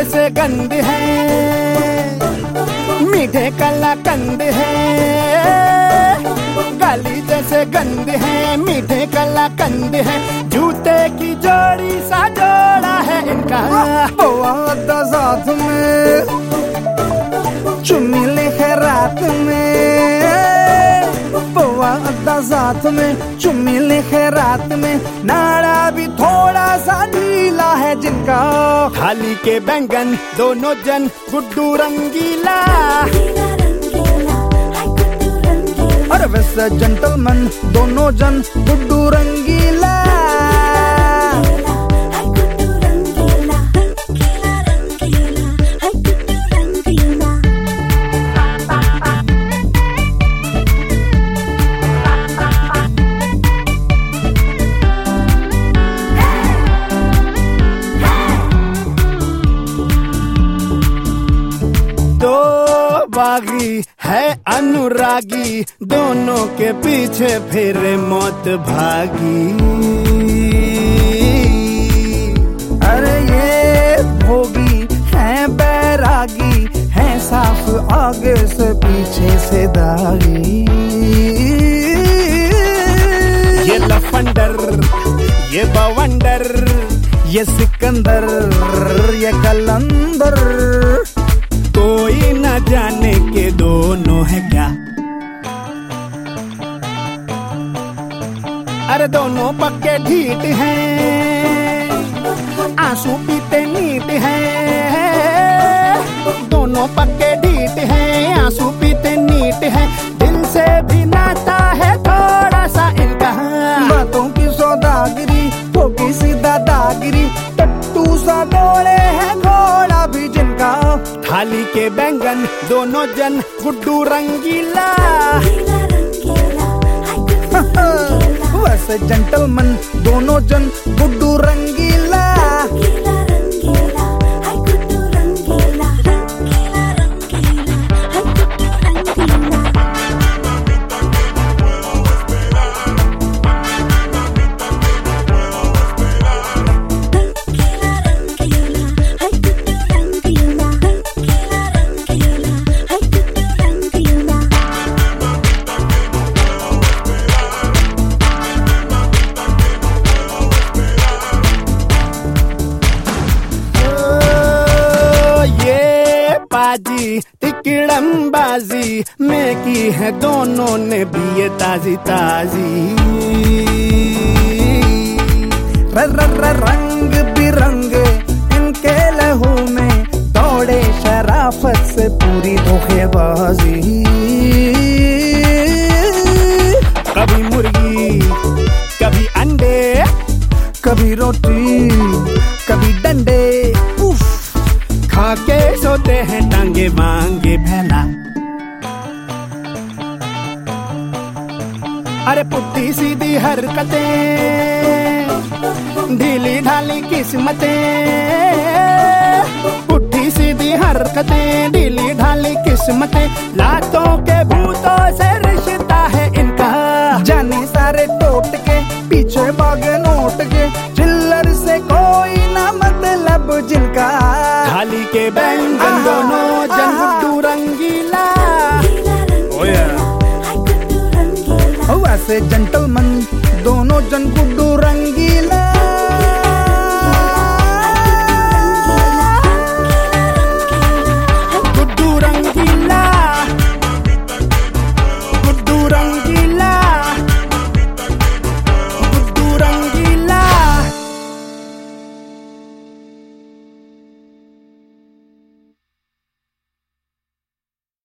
जैसे गंध है, मीठे कलाकंद है। गाली जैसे गंध है, मीठे कलाकंद है। जूते की जोड़ी सा जोड़ा है इनका। वादा साथ में चुम्मी लिखे रात में, वादा साथ में चुम्मी लिखे रात में। नाड़ा भी थोड़ा सा नीला है जिनका। थाली के बैंगन दोनों जन गुड्डू रंगीला, और वैसे जेंटलमैन दोनों जन गुड्डू रंगीला। बागी है अनुरागी, दोनों के पीछे फिर मौत भागी। अरे ये भोगी है बैरागी, है साफ आगे से पीछे से दागी। ये लफंडर, ये बवंडर, ये सिकंदर, ये कलंदर, कोई न जाने के दोनों है क्या। अरे दोनों पक्के ढीठ हैं, आंसू पीते नीट हैं। दोनों पक्के ढीठ हैं, आंसू पीते नीट हैं। दिल से भी नाता है थोड़ा सा इनका। बातों की सौदागिरी, ठोकी सी दादागिरी, टट्टू सा दौड़े है घोड़ा भी जिनका। थाली के बैंगन दोनों जन गुड्डू रंगीला, वैसे जेंटलमैन दोनों जन गुड्डू रंगीला। बाजी तिकड़मबाजी में की है दोनों ने भी ये ताजी ताजी। रंग बिरंगे इनके लहू में, दौड़े शराफत से पूरी धोखेबाजी। कभी मुर्गी, कभी अंडे, कभी रोटी, कभी डंडे। उफ, खा के सोते हैं टांगे मांगे फैला। अरे पुट्ठी सीधी हरकतें, ढीली ढाली किस्मतें। पुट्ठी सीधी हरकतें, ढीली ढाली किस्मतें। लातों के भूतों से रिश्ता है इनका। जाने सारे टोट के पीछे भागे नोट के, चिल्लर से कोई ना मतलब जिनका। थाली के बैंगन दोनों जन गुड्डू रंगीला। वैसे जेंटलमैन दोनों जन गुड्डू